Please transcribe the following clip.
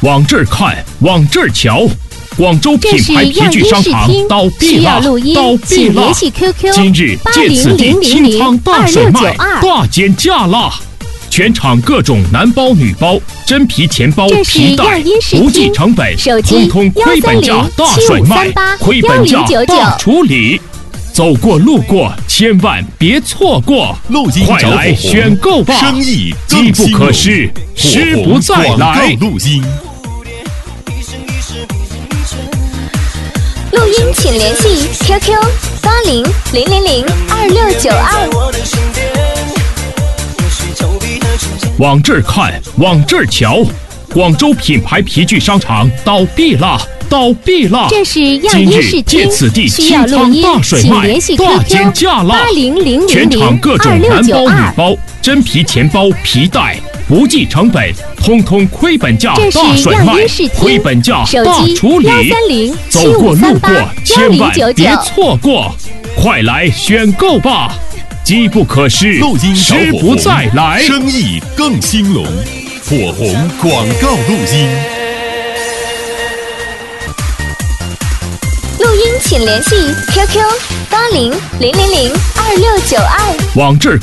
往这儿看，往这儿瞧。广州品牌皮具商场倒闭了，倒闭了！今日借此地清仓大甩卖，大减价啦！全场各种男包、女包、真皮钱包、皮带，不计成本，通通亏本价大甩卖，亏本价大处理。走过路过，千万别错过！快来选购吧！ 生意机不可失，失不再来。 录音请联系 QQ8000022692。 往这儿看，往这儿瞧。广州品牌皮具商场倒闭了，倒闭了！ 这是今日借此地清仓大甩卖，大减价啦！全场各种男包、女包、真皮钱包、皮带，不计成本，通通亏本价大甩卖，亏本价大处理。走过路过，千万别错过！快来选购吧！机不可失，失不再来。 生意更兴隆，火红广告录音。 录音请联系 QQ8000022692。 往这儿。